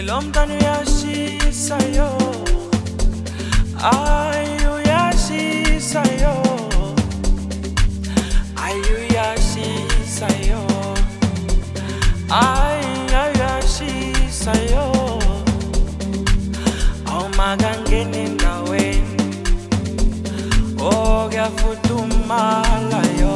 Lomtanu yashisa yo, ayu yashisa yo, ayu yashisa yo, ayu yashisa yo. Au magangeni ndaweni, oh gafudumala yo.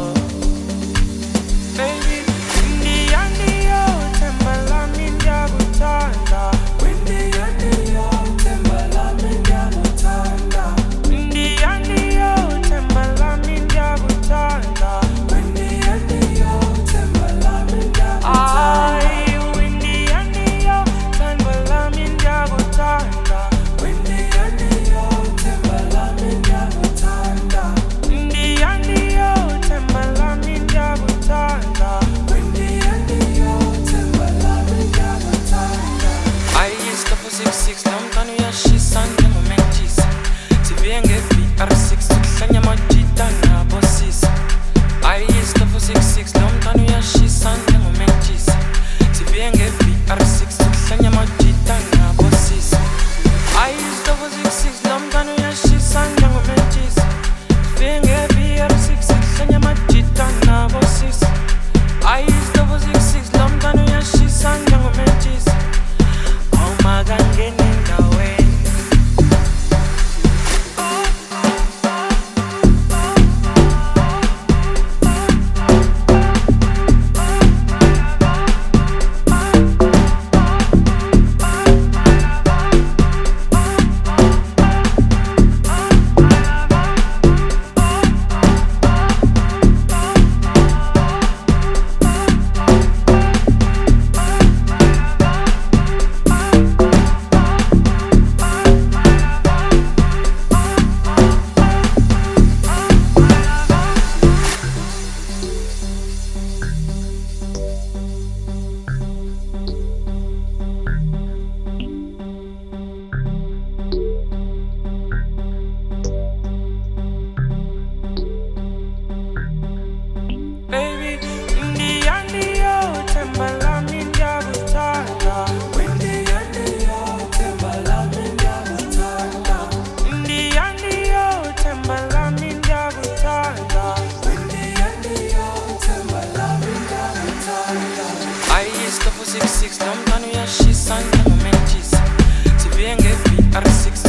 Baby, ndiyo tembala minja butanda. Ndiyo tembala minja butanda. Ndiyo tembala minja butanda. Ndiyo tembala minja butanda. Ay, ndiyo tembala minja butanda. Ndiyo tembala minja butanda. Ndiyo tembala minja butanda. I used to for 6'6", Lomtanu yashisa njengomentisa. Sivienge VR6, sanya majita na bosses. I used to for 6'6", Lomtanu yashisa njengomentisa. Sivienge VR6, sanya majita na bosses. I used to for 6'6", Lomtanu yashisa njengomentisa. Sivienge VR6, sanya majita na bosses. I used to for 6'6", Lomtanu yashisa njengomentisa. Oh my God, getting in the way. Baby, ndiyo tembala minja butanda. Ndiyo tembala minja butanda. Ndiyo tembala minja butanda. Ndiyo tembala minja butanda. I used to for 6'6", Lomtanu yashisa njengomentisa. Sivienge VR6.